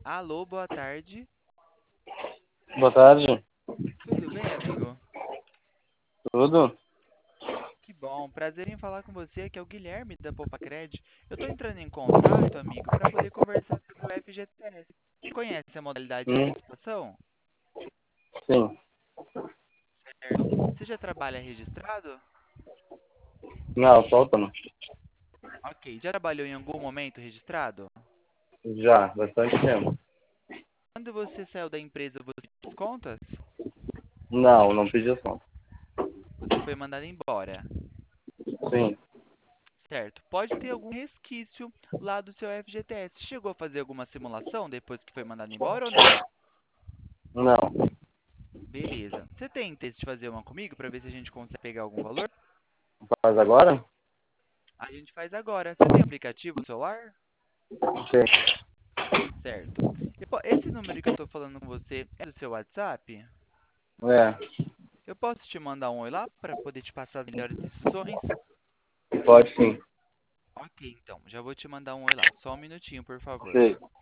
Alô, boa tarde. Boa tarde. Tudo bem, amigo? Tudo? Que bom, prazer em falar com você, que é o Guilherme da Popacred. Eu estou entrando em contato, amigo, para poder conversar sobre o FGTS. Você conhece a modalidade de Hum, participação? sim. Certo. Você já trabalha registrado? Não, só autônomo. Ok. Já trabalhou em algum momento registrado? Já, bastante tempo. Quando você saiu da empresa, você pediu as contas? Não, não pedi som. Você foi mandado embora. Sim. Certo. Pode ter algum resquício lá do seu FGTS. Chegou a fazer alguma simulação depois que foi mandado embora ou não? Não. Beleza. Você tem interesse de fazer uma comigo para ver se a gente consegue pegar algum valor? Faz agora? A gente faz agora. Você tem aplicativo no celular? Sim. Certo. Esse número que eu estou falando com você é do seu WhatsApp? É, Eu posso te mandar um oi lá para poder te passar as melhores instruções? pode sim. Ok, então. Já vou te mandar um oi lá. Só um minutinho, por favor. Sim.